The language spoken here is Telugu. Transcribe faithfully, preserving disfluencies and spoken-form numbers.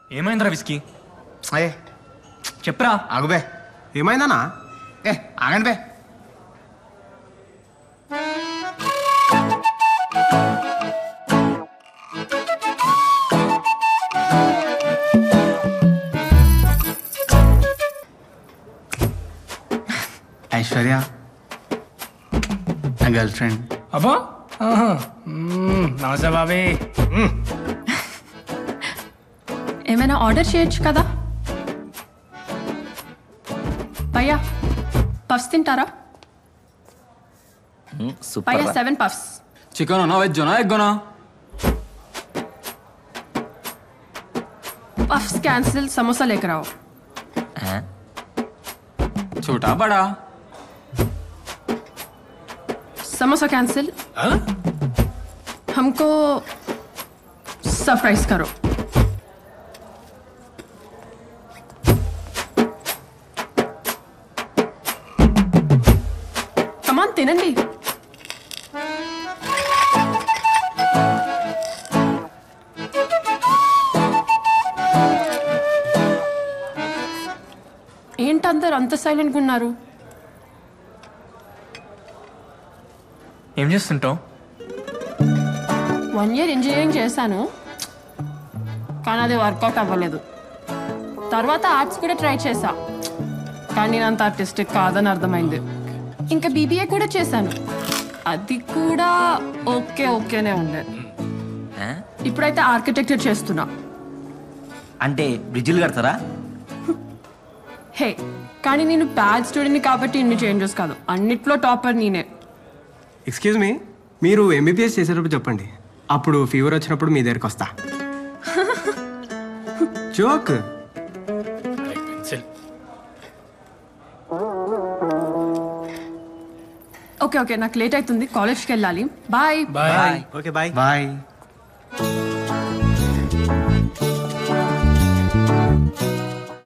ఏమైందిరా విస్కీ? అయ్యే చెప్పరా. ఆగుబే. ఏమైందన్నా? ఏ ఆగండి బే. ఐశ్వర్య నా గర్ల్ ఫ్రెండ్. అబ్బా నమస్తే బాబీ. ఏమైనా ఆర్డర్ చేయొచ్చు కదా భయ్యా. పఫ్స్ తింటారా? భయ్యా సెవెన్ పఫ్స్. చికెన్ ఉన్నా వెజ్ ఉన్నా ఎగ్గునా? పఫ్స్ క్యాన్సిల్, సమోసా లేकर आओ. छोटा बड़ा समोसा कैंसिल. हमको सरप्राइज करो. कमान తినండి. ఏంటందరు అంత సైలెంట్గా ఉన్నారు? ఏం చేస్తుంటావు? వన్ ఇయర్ ఇంజనీరింగ్ చేశాను, కానీ అది వర్కౌట్ అవ్వలేదు. తర్వాత ఆర్ట్స్ కూడా ట్రై చేశా, కానీ నేను అంత ఆర్టిస్టిక్ కాదని అర్థమైంది. ఇంకా బీబీఏ కూడా చేశాను, అది కూడా ఓకే ఓకేనే ఉండే. ఇప్పుడైతే ఆర్కిటెక్చర్ చేస్తున్నా. అంటే బ్రిడ్జిలు కడతారా? హే, కానీ నేను బ్యాడ్ స్టూడెంట్ని కాబట్టి ఇన్ని చేంజెస్ కాదు, అన్నిట్లో టాపర్ నేనే. ఎక్స్క్యూజ్ మీ, మీరు ఎంబీబీఎస్ చేసేటప్పుడు చెప్పండి, అప్పుడు ఫీవర్ వచ్చినప్పుడు మీ దగ్గరికి వస్తా. జోక్. ఓకే ఓకే, నాకు లేట్ అవుతుంది, కాలేజ్కి వెళ్ళాలి. Bye bye. Okay bye bye.